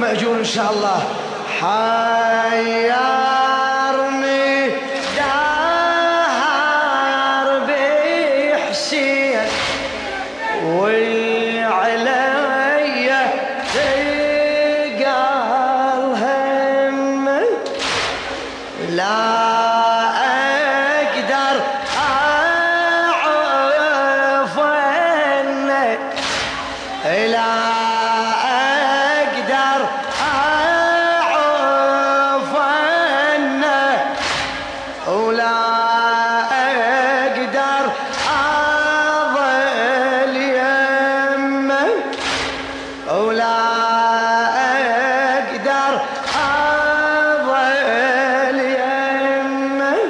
مأجور إن شاء الله. حيرني دهر بحسين وعلي ثقل هم، لا أقدر أعرف عنك، لا أقدر أعرف عنك، ولا أقدر أظل يمك، ولا أقدر أظل يمك.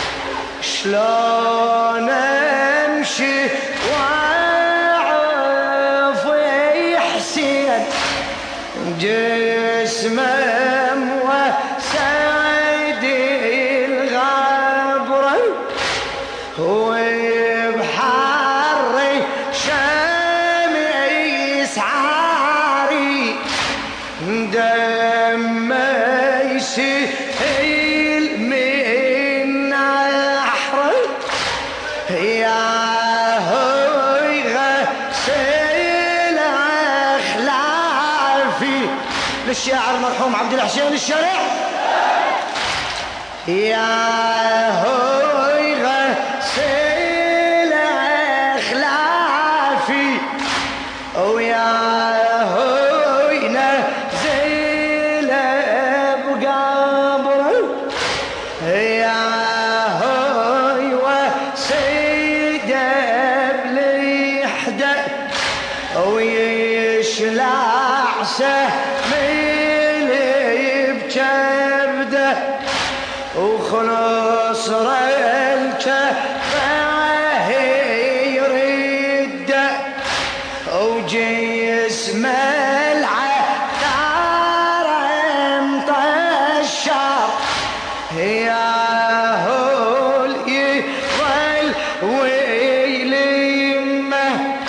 شلون أمشي وأعرف حسين جسمه وسعد الغبرة، وبحر شمس عاري دمه يسيل من نحره، يا هو يغسل أخلافي. للشاعر المرحوم عبد الحسين الشريع. يا هو يغسل أخلافي، ويا هو ينزل بقبره، يا هو يوسد بلحده، ويشلع سهمي بجبده، وخلص الكفه يرده، وجسم العثار مطشر، يا هو يظل ويلمه.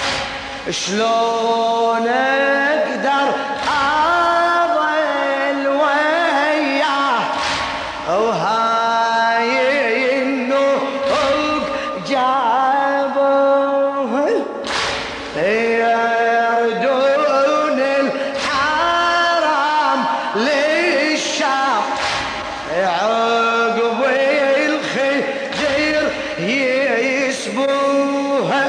شلون اقدر اظل وياه وهاي النوب جابوه، يردون الحرام للشام عقب الخدر يسبوها،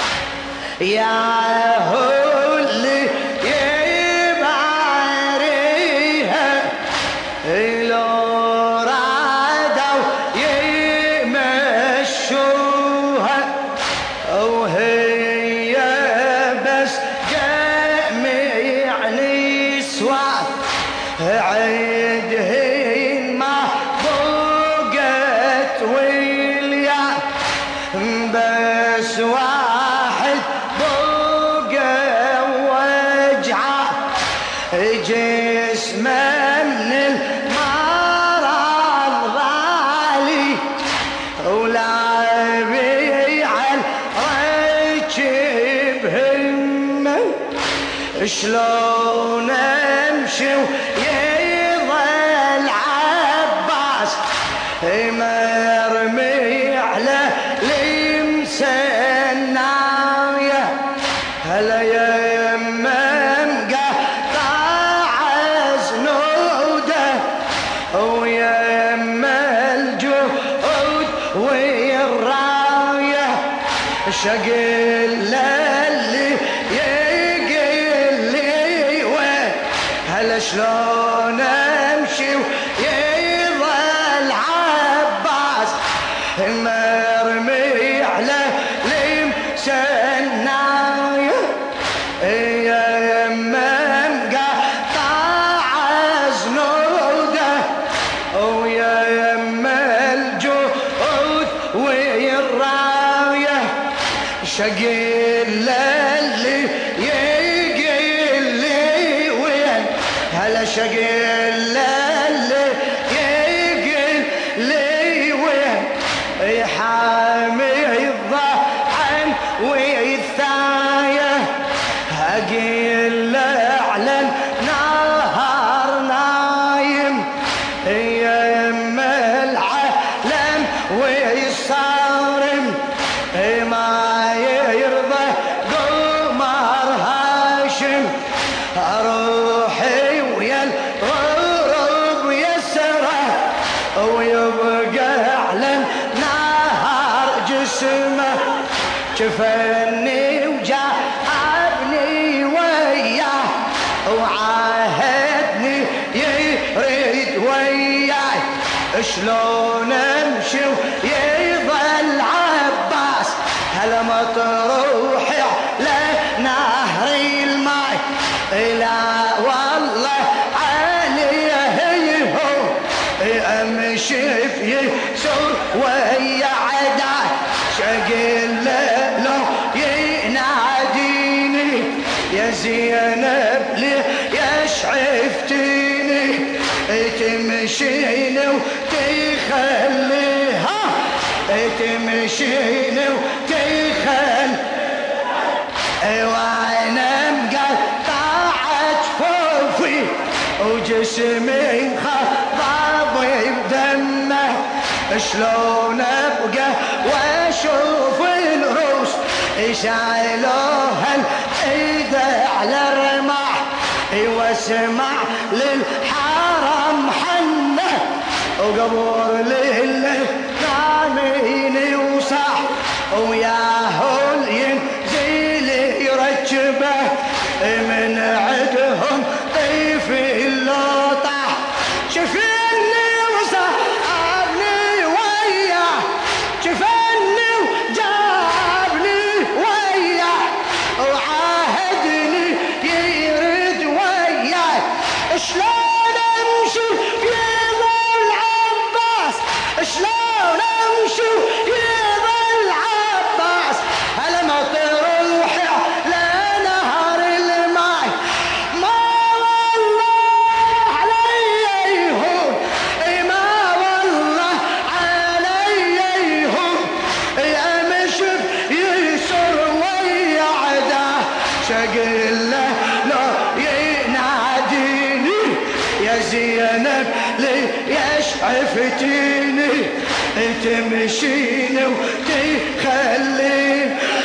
يا هو اللي يبعريها لو رادوا يمشوها، وهي بس جميع نسوان عندهن ما بقت وليان، بس واحد بقى وجعه جسمه من المرض غالي، ولا بيع الركب همه. شلون امشي ويظل عباس مرمي على المسنايه، هلا يمه مقطع زنوده، ويمه الجهود والرايه، شقل اللي يقل لي وين، هلا شلون امشي ويظل عباس مرمي على المسنايه، يا يمه مقطع زنوده، ويا يمه الجهود والرايه، شقل اللي يقل لي وين، هلا شقل اللي يقل لي وين، يحامي الضحن والثايه، اقل على النهار شفني وجابني وياه وعاهدني يريد وياي شلون امشي ويظل عباس هلا ما تروح لنهر الماي لا والله عليه هو امشي في يسور ويا عداي شقل لو يناديني يا زينب ليش عفتيني تمشيني وتخليها تمشيني وتخلي وانا مقطعت فوفي وجسمي خضاب بدمه شلون ابقى واشوف الروس شايلوها الايد على الرماح واسمع للحرم حنه وقبر للثامين وصاح وياهو ينزل يركبه من عدهم طيف اللوطه شفني وصابني وياه شفني وجابني وياه وعاهدني يرد وياي شلون امشي يظل عباس شلون امشي يظل عباس هلا ما تروح لنهر الماي ما والله علي يهون ما والله علي يهون امشي يسر ويا عداه شقل له لو يناديني يا زينب ليش عفتيني تمشيني وتخليني